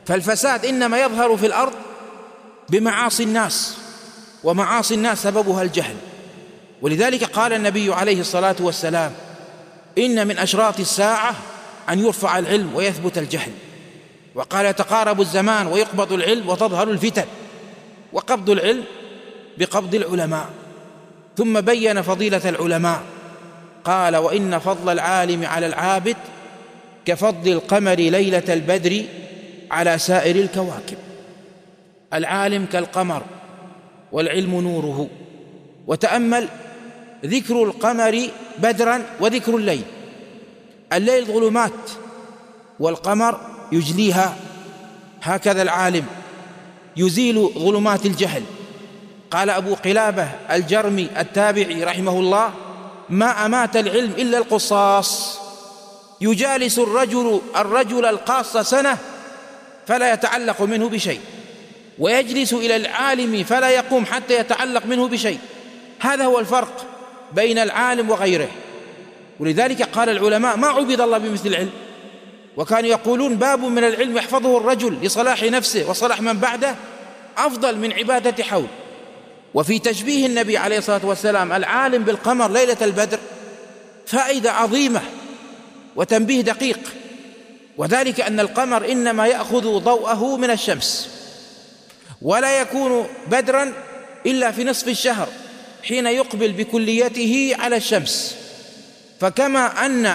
فالفساد إنما يظهر في الأرض بمعاصي الناس، ومعاصي الناس سببها الجهل. ولذلك قال النبي عليه الصلاة والسلام: إن من أشراط الساعة أن يرفع العلم ويثبت الجهل. وقال: يتقارب الزمان ويقبض العلم وتظهر الفتن. وقبض العلم بقبض العلماء. ثم بين فضيلة العلماء، قال: وإن فضل العالم على العابد كفضل القمر ليلة البدر على سائر الكواكب. العالم كالقمر والعلم نوره. وتأمل ذكر القمر بدرا وذكر الليل. الليل ظلمات والقمر يجليها، هكذا العالم يزيل ظلمات الجهل. قال أبو قلابة الجرمي التابعي رحمه الله: ما أمات العلم إلا القصاص. يجالس الرجل القاص سنة فلا يتعلق منه بشيء، ويجلس إلى العالم فلا يقوم حتى يتعلق منه بشيء. هذا هو الفرق بين العالم وغيره. ولذلك قال العلماء: ما عبد الله بمثل العلم. وكانوا يقولون: باب من العلم يحفظه الرجل لصلاح نفسه وصلاح من بعده أفضل من عبادة حول. وفي تشبيه النبي عليه الصلاة والسلام العالم بالقمر ليلة البدر فائدة عظيمة وتنبيه دقيق، وذلك أن القمر إنما يأخذ ضوءه من الشمس، ولا يكون بدرا إلا في نصف الشهر حين يقبل بكليته على الشمس. فكما أن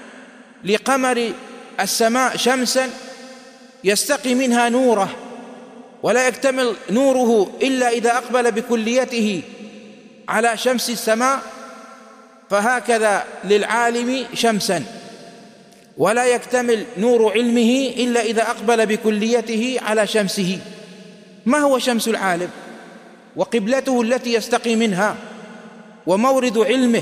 لقمر السماء شمسا يستقي منها نوره ولا يكتمل نوره إلا إذا أقبل بكليته على شمس السماء، فهكذا للعالم شمسا ولا يكتمل نور علمه إلا إذا أقبل بكليته على شمسه. ما هو شمس العالم وقبلته التي يستقي منها ومورد علمه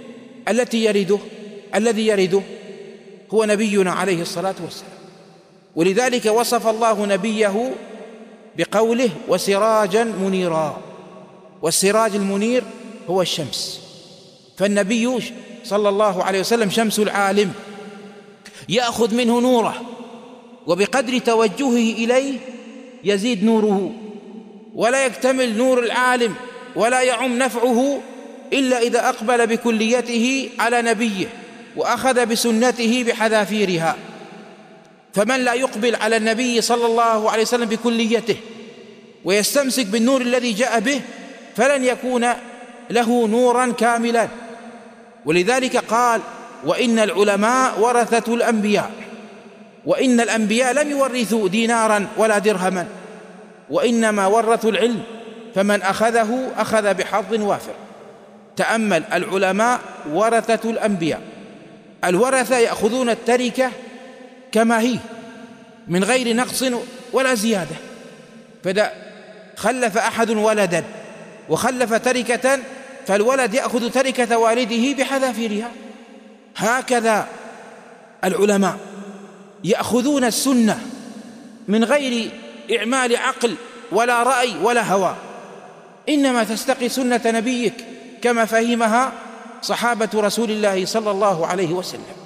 الذي يرده هو نبينا عليه الصلاة والسلام. ولذلك وصف الله نبيه بقوله: وسراجا منيرا. والسراج المنير هو الشمس. فالنبي صلى الله عليه وسلم شمس العالم، يأخذ منه نوره، وبقدر توجهه إليه يزيد نوره، ولا يكتمل نور العالم ولا يعم نفعه إلا إذا أقبل بكليته على نبيه وأخذ بسنته بحذافيرها. فمن لا يقبل على النبي صلى الله عليه وسلم بكليته ويستمسك بالنور الذي جاء به فلن يكون له نورا كاملا. ولذلك قال: وإن العلماء ورثة الأنبياء. وإن الأنبياء لم يورثوا دينارا ولا درهما، وإنما ورثوا العلم، فمن أخذه أخذ بحظ وافر. تأمل: العلماء ورثة الأنبياء. الورثة يأخذون التركة كما هي من غير نقص ولا زيادة. فإذا خلف أحد ولدا وخلف تركة فالولد يأخذ تركة والده بحذافيرها. هكذا العلماء يأخذون السنة من غير إعمال عقل ولا رأي ولا هوى، إنما تستقي سنة نبيك كما فهمها صحابة رسول الله صلى الله عليه وسلم.